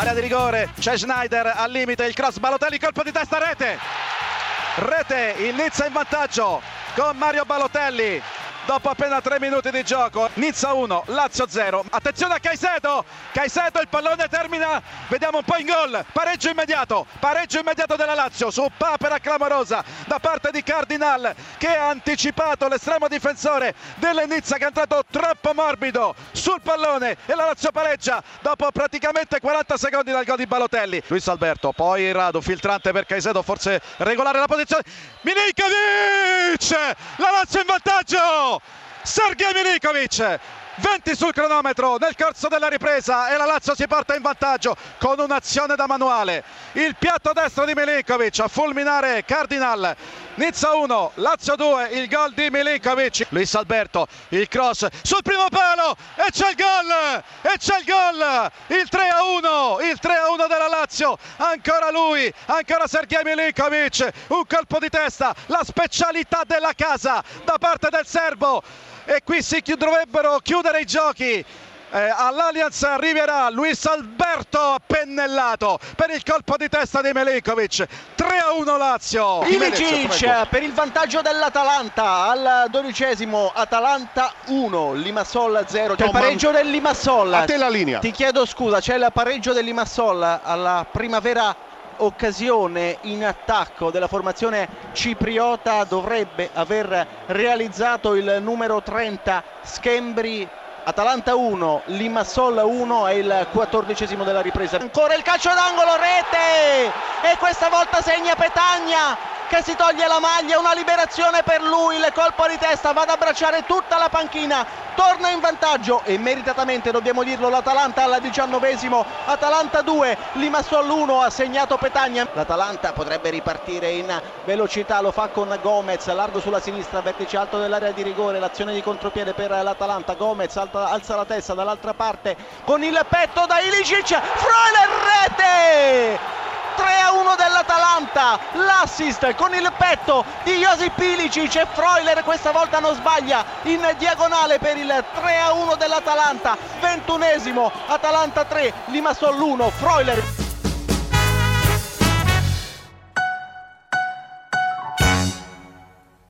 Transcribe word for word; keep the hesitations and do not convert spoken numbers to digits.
area di rigore, c'è Schneider al limite, il cross, Balotelli, colpo di testa, rete rete, il Nizza in vantaggio con Mario Balotelli dopo appena tre minuti di gioco. Nizza uno, Lazio zero. Attenzione a Caicedo, Caicedo, il pallone termina, vediamo un po' in gol, pareggio immediato, pareggio immediato della Lazio su papera clamorosa da parte di Cardinal, che ha anticipato l'estremo difensore del Nizza, che è entrato troppo morbido sul pallone, e la Lazio pareggia dopo praticamente quaranta secondi dal gol di Balotelli. Luis Alberto, poi Radu, filtrante per Caicedo, forse regolare la posizione, Milinkovic, la Lazio in vantaggio, Sergej Milinkovic, venti sul cronometro nel corso della ripresa e la Lazio si porta in vantaggio con un'azione da manuale, il piatto destro di Milinkovic a fulminare Cardinal. Nizza uno, Lazio due, il gol di Milinkovic. Luis Alberto, il cross sul primo palo e c'è il gol, e c'è il gol, il tre a uno, il tre a uno della Lazio, ancora lui, ancora Sergej Milinkovic, un colpo di testa, la specialità della casa da parte del serbo, e qui si chi- dovrebbero chiudere i giochi. Eh, all'Allianz arriverà Luis Alberto appennellato per il colpo di testa di Milinkovic. Tre a uno Lazio. Ilicic per il vantaggio dell'Atalanta al dodicesimo, Atalanta uno, Limassol zero. C'è il pareggio del Limassol. A te la linea. Ti chiedo scusa, c'è il pareggio del Limassol alla primavera occasione in attacco della formazione cipriota, dovrebbe aver realizzato il numero trenta Schembri. Atalanta uno, Limassol uno, è il quattordicesimo della ripresa. Ancora il calcio d'angolo, rete, e questa volta segna Petagna, che si toglie la maglia, una liberazione per lui, il colpo di testa va ad abbracciare tutta la panchina, torna in vantaggio e meritatamente, dobbiamo dirlo, l'Atalanta al diciannovesimo. Atalanta due, Limassol uno, ha segnato Petagna. L'Atalanta potrebbe ripartire in velocità, lo fa con Gomez, largo sulla sinistra, vertice alto dell'area di rigore, l'azione di contropiede per l'Atalanta. Gomez alza, alza la testa dall'altra parte con il petto da Ilicic, Freuler, rete! tre a uno dell'Atalanta, l'assist con il petto di Josip Ilicic, e Freuler questa volta non sbaglia in diagonale per il tre a uno dell'Atalanta. ventunesimo, Atalanta tre, Limassol uno, Freuler.